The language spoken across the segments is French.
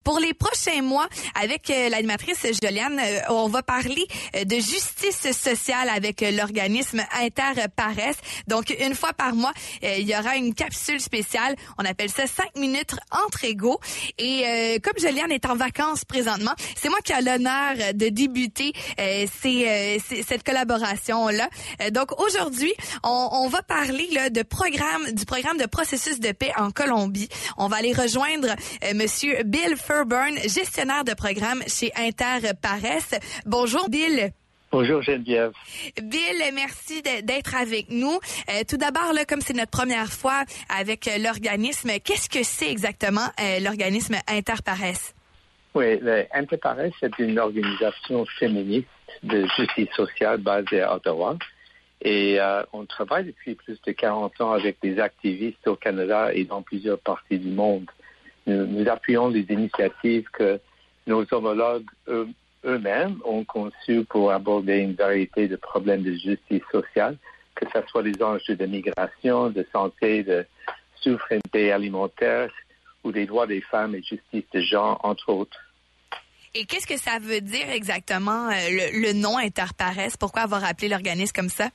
Pour les prochains mois, avec l'animatrice Joliane, on va parler de justice sociale avec l'organisme Interpares. Donc, une fois par mois, il y aura une capsule spéciale. On appelle ça 5 minutes entre égaux. Et comme Joliane est en vacances présentement, c'est moi qui ai l'honneur de débuter cette collaboration-là. Donc, aujourd'hui, on va parler là, du programme de processus de paix en Colombie. On va aller rejoindre Monsieur Bill Fairburn, gestionnaire de programme chez Interpares. Bonjour, Bill. Bonjour Geneviève. Bill, merci d'être avec nous. Tout d'abord, là, comme c'est notre première fois avec l'organisme, qu'est-ce que c'est exactement l'organisme Interpares? Oui, Interpares est une organisation féministe de justice sociale basée à Ottawa. Et on travaille depuis plus de 40 ans avec des activistes au Canada et dans plusieurs parties du monde. Nous appuyons les initiatives que nos homologues eux-mêmes ont conçues pour aborder une variété de problèmes de justice sociale, que ce soit les enjeux de migration, de santé, de souveraineté alimentaire ou des droits des femmes et justice de genre, entre autres. Et qu'est-ce que ça veut dire exactement, le nom Interpares? Pourquoi avoir appelé l'organisme comme ça?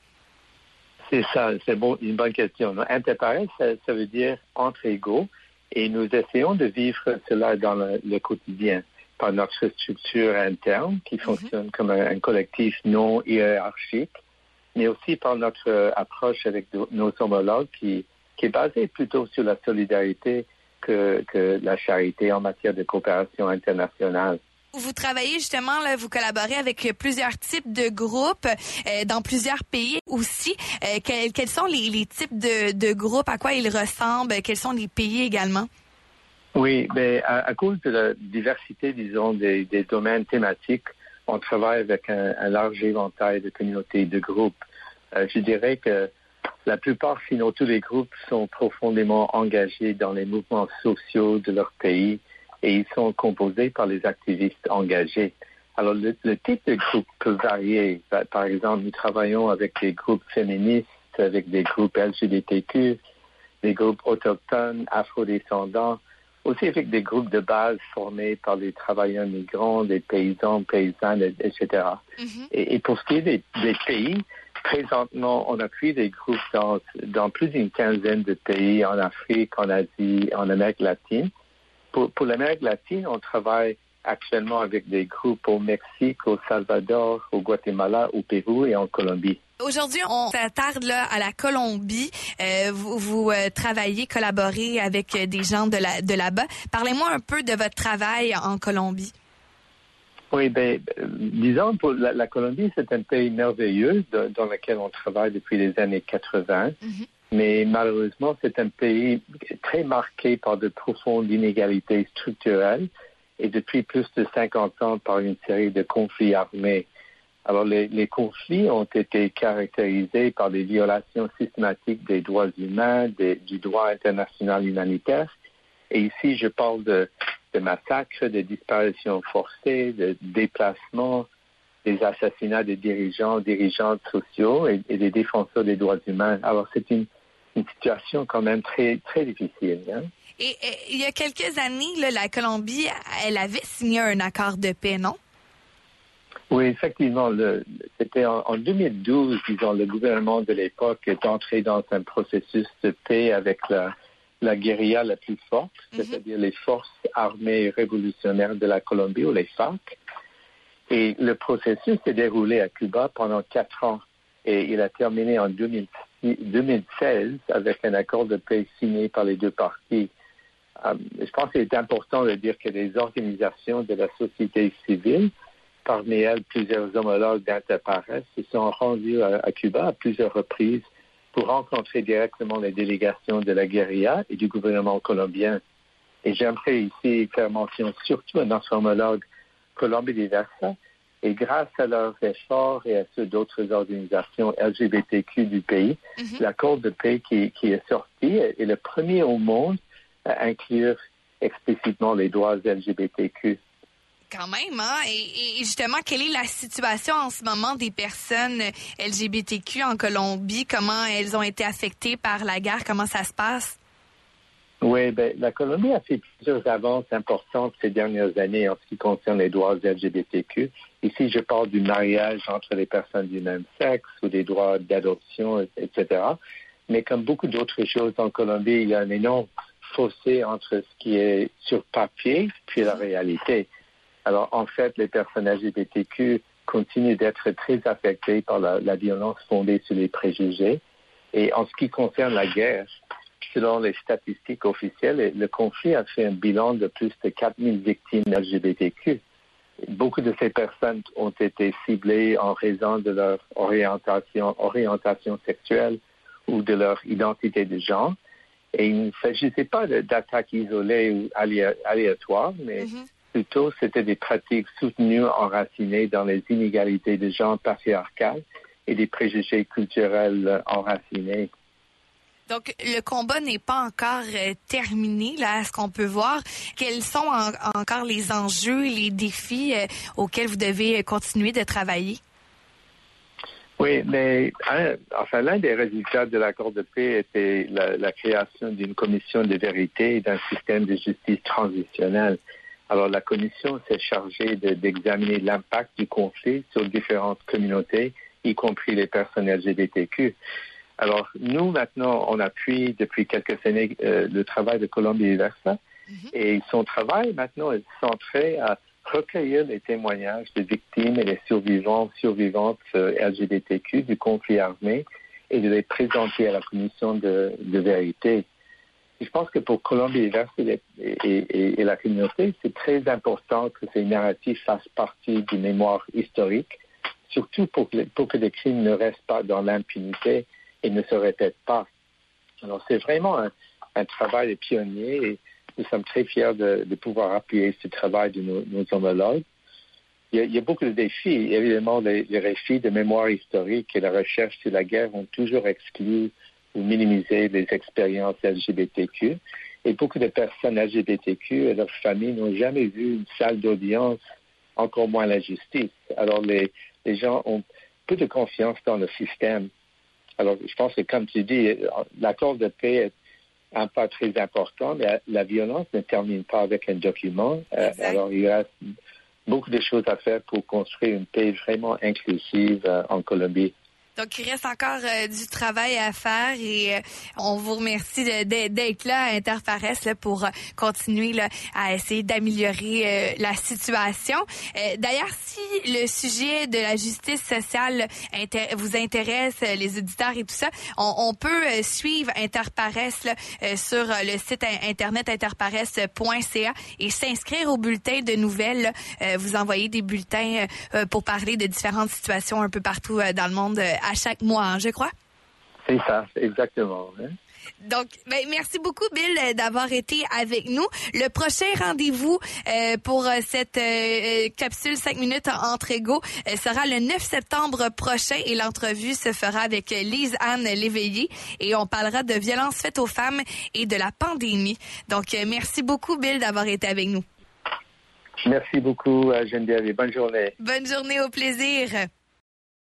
C'est ça, c'est une bonne question. Interpares, ça veut dire entre égaux, et nous essayons de vivre cela dans le quotidien par notre structure interne qui fonctionne comme un collectif non hiérarchique, mais aussi par notre approche avec nos homologues qui est basée plutôt sur la solidarité que la charité en matière de coopération internationale. Vous travaillez justement, là, vous collaborez avec plusieurs types de groupes dans plusieurs pays aussi. Quels sont les types de groupes, à quoi ils ressemblent, quels sont les pays également? Oui, mais à cause de la diversité, disons, des domaines thématiques, on travaille avec un large éventail de communautés, de groupes. Je dirais que la plupart, sinon tous les groupes, sont profondément engagés dans les mouvements sociaux de leur pays et ils sont composés par les activistes engagés. Alors, le type de groupe peut varier. Par exemple, nous travaillons avec des groupes féministes, avec des groupes LGBTQ, des groupes autochtones, afrodescendants, aussi avec des groupes de base formés par des travailleurs migrants, des paysans, paysannes, etc. Et pour ce qui est des pays, présentement, on appuie des groupes dans plus d'une quinzaine de pays en Afrique, en Asie, en Amérique latine. Pour l'Amérique latine, on travaille actuellement avec des groupes au Mexique, au Salvador, au Guatemala, au Pérou et en Colombie. Aujourd'hui, on s'attarde là à la Colombie. Vous travaillez, collaborez avec des gens de là-bas. Parlez-moi un peu de votre travail en Colombie. Oui, disons, pour la Colombie, c'est un pays merveilleux dans lequel on travaille depuis les années 80. Mais malheureusement, c'est un pays très marqué par de profondes inégalités structurelles et depuis plus de 50 ans par une série de conflits armés. Alors, les conflits ont été caractérisés par des violations systématiques des droits humains, du droit international humanitaire. Et ici, je parle de massacres, de disparitions forcées, de déplacements, des assassinats des dirigeantes sociaux et des défenseurs des droits humains. Alors, c'est une situation quand même très, très difficile. Hein? Et il y a quelques années, là, la Colombie, elle avait signé un accord de paix, non? Oui, effectivement. C'était en 2012, disons, le gouvernement de l'époque est entré dans un processus de paix avec la guérilla la plus forte, c'est-à-dire les forces armées révolutionnaires de la Colombie, ou les FARC. Et le processus s'est déroulé à Cuba pendant 4 ans. Et il a terminé en 2016 avec un accord de paix signé par les deux parties. Je pense qu'il est important de dire que les organisations de la société civile, parmi elles plusieurs homologues d'Interpares, se sont rendus à Cuba à plusieurs reprises pour rencontrer directement les délégations de la guérilla et du gouvernement colombien. Et j'aimerais ici faire mention surtout à notre homologue Colombie Diversa. Et grâce à leurs efforts et à ceux d'autres organisations LGBTQ du pays, l'accord de paix qui est sorti est le premier au monde à inclure explicitement les droits LGBTQ. Quand même, hein? Et justement, quelle est la situation en ce moment des personnes LGBTQ en Colombie? Comment elles ont été affectées par la guerre? Comment ça se passe? Oui, la Colombie a fait plusieurs avances importantes ces dernières années en ce qui concerne les droits LGBTQ. Ici, je parle du mariage entre les personnes du même sexe ou des droits d'adoption, etc. Mais comme beaucoup d'autres choses en Colombie, il y a un énorme fossé entre ce qui est sur papier puis la réalité. Alors, en fait, les personnes LGBTQ continuent d'être très affectées par la violence fondée sur les préjugés. Et en ce qui concerne la guerre, selon les statistiques officielles, le conflit a fait un bilan de plus de 4000 victimes LGBTQ. Beaucoup de ces personnes ont été ciblées en raison de leur orientation sexuelle ou de leur identité de genre. Et il ne s'agissait pas d'attaques isolées ou aléatoires, mais plutôt c'était des pratiques soutenues, enracinées dans les inégalités de genre patriarcales et des préjugés culturels enracinés. Donc, le combat n'est pas encore terminé, là, à ce qu'on peut voir. Quels sont encore les enjeux, les défis auxquels vous devez continuer de travailler? Oui, mais l'un des résultats de l'accord de paix était la création d'une commission de vérité et d'un système de justice transitionnel. Alors, la commission s'est chargée d'examiner l'impact du conflit sur différentes communautés, y compris les personnes LGBTQ. Alors, nous, maintenant, on appuie depuis quelques années le travail de Colombie Diversa. Et son travail, maintenant, est centré à recueillir les témoignages des victimes et des survivantes LGBTQ du conflit armé et de les présenter à la commission de vérité. Et je pense que pour Colombie Diversa et la communauté, c'est très important que ces narratifs fassent partie du mémoire historique, surtout pour que les crimes ne restent pas dans l'impunité et ne se répètent pas. Alors, c'est vraiment un travail de pionnier et nous sommes très fiers de pouvoir appuyer ce travail de nos homologues. Il y a beaucoup de défis. Évidemment, les récits de mémoire historique et la recherche sur la guerre ont toujours exclu ou minimisé les expériences LGBTQ. Et beaucoup de personnes LGBTQ et leurs familles n'ont jamais vu une salle d'audience, encore moins la justice. Alors, les gens ont peu de confiance dans le système. Alors, je pense que, comme tu dis, l'accord de paix est un pas très important, mais la violence ne termine pas avec un document. Alors, il reste beaucoup de choses à faire pour construire une paix vraiment inclusive en Colombie. Donc, il reste encore du travail à faire et on vous remercie d'être là à Interpares là, pour continuer là, à essayer d'améliorer la situation. D'ailleurs, si le sujet de la justice sociale vous intéresse, les auditeurs et tout ça, on peut suivre Interpares là, sur le site internet interpares.ca et s'inscrire au bulletin de nouvelles. Là. Vous envoyez des bulletins pour parler de différentes situations un peu partout dans le monde à chaque mois, hein, je crois. C'est ça, exactement. Hein? Donc, merci beaucoup, Bill, d'avoir été avec nous. Le prochain rendez-vous pour cette capsule 5 minutes entre égaux sera le 9 septembre prochain et l'entrevue se fera avec Lise-Anne Léveillé et on parlera de violences faites aux femmes et de la pandémie. Donc, merci beaucoup, Bill, d'avoir été avec nous. Merci beaucoup, Geneviève, et bonne journée. Bonne journée, au plaisir.